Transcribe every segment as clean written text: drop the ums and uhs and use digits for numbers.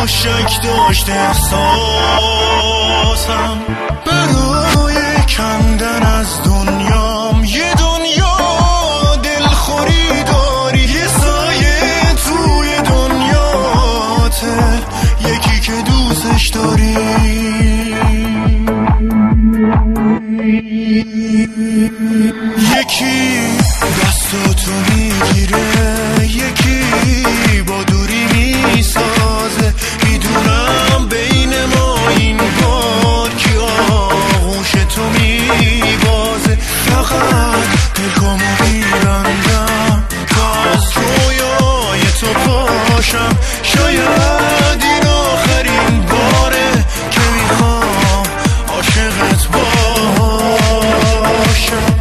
شک داشت احساسم برای کندن از دنیام. یه دنیا دلخوری داری، یه سایه توی دنیاته، یکی که دوستش داری. یکی دستاتو میگیره، یکی با دوری میسازه. میدونم بین ما این بار کی آغوش تو میبازه. فقط دلکامو میبندم تا از رویای تو پاشم. شاید این آخرین باره که میخوام عاشقت باشم.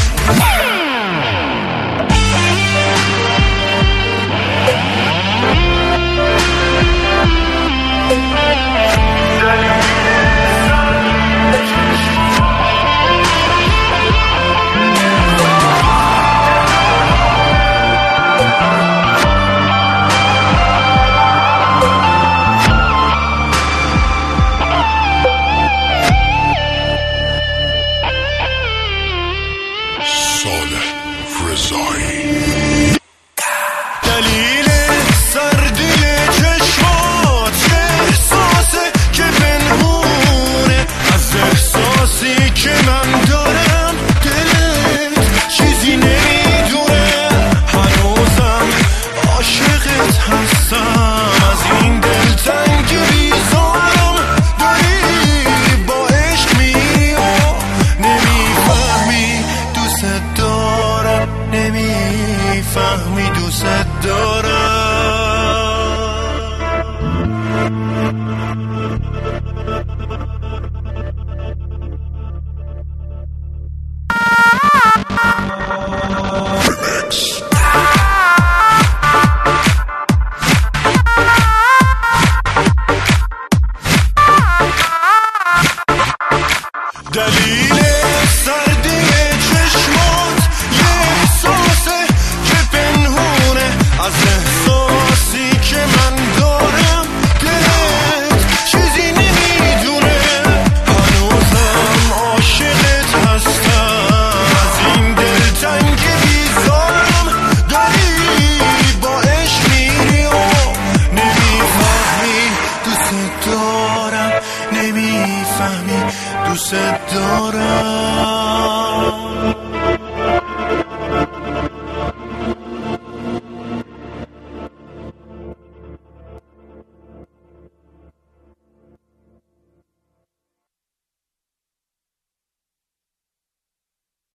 دلیل سردی چشمات احساسه که پنهونه از احساسی که من دارم. دلت چیزی نمیدونه، هنوزم عاشقت هستم. از این دلتنگ بیزارم داری با عشق میری و نمیفهمی دوست دارم، نمیفهمی دوست دارم. دلیل سردی چشمات یه احساسه که پنهونه از احساسی که من دارم. دلت چیزی نمیدونه، هنوزم عاشقت هستم. از این دلتنگ بیزارم داری با عشق میری و نمیفهمی دوست دارم، نمیفهمی دوست دارم.